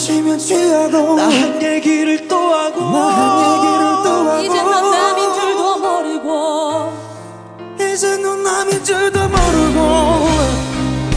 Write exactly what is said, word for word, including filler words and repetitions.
마시면 취하고 나 한 얘기를 또 하고 나 한 얘기